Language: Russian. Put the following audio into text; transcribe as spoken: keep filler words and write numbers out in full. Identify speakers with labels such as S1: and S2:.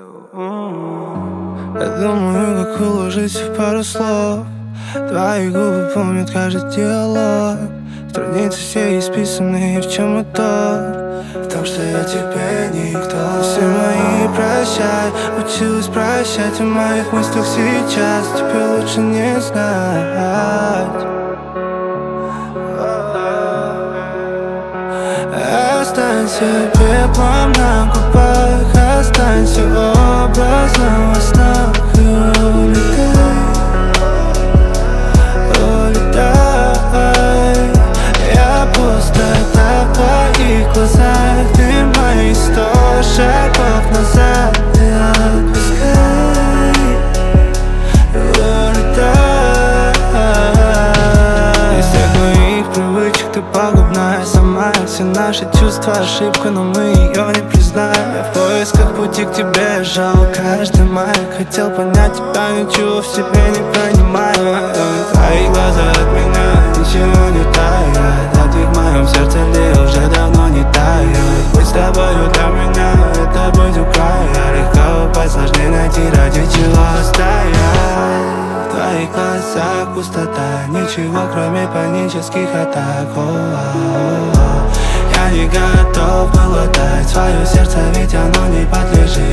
S1: Я думаю, как уложить в пару слов. Твои губы помнят каждый диалог. Страницы все исписаны, в чем мотор? В том, что я тебе никто. Все мои прощай, училась прощать. В моих мыслях сейчас тебе лучше не знать. Останься пеплом на губах, останься образом во снах и улетай, улетай. Я пустота в твоих глазах, ты мои сто шагов назад. И отпускай, улетай. Из всех моих привычек ты пагубная сама. Все наши чувства ошибка, но мы ее не признаем. Я в поисках пути к тебе жал каждый май. Хотел понять тебя, ничего в себе не понимаю. Твои глаза от меня ничего не тает. А ты в моем сердце ли уже давно не тает. Быть с тобою для меня это быть у края. Легко упасть, сложнее найти, ради чего стоять. В твоих глазах пустота, ничего кроме панических атак. О-о-о. Я не готов был отдать свое сердце, ведь оно не подлежит